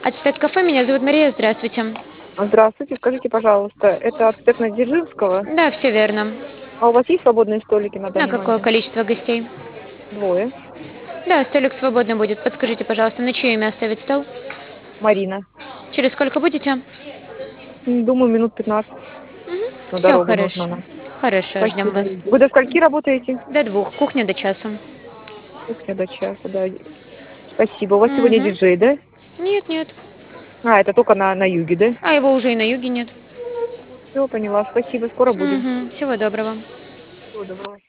Ацтек кафе, меня зовут Мария, здравствуйте. Здравствуйте, скажите, пожалуйста, это аптек на Дзержинского? Да, все верно. А у вас есть свободные столики на На данный какое момент? количество гостей? Двое. Да, столик свободный будет. Подскажите, пожалуйста, на чье имя оставить стол? Марина. Через сколько будете? Думаю, минут 15 на Все дорогу нужно хорошо. нам. Хорошо, ждем Спасибо. вас. Вы до скольки работаете? До 2. Кухня до часу. Кухня до часа, да. Спасибо. У вас сегодня Угу. диджей, да? Нет, нет. А, это только на юге, да? А его уже и на юге нет. Все, поняла. Спасибо, скоро будем. Угу. Всего доброго. Всего доброго.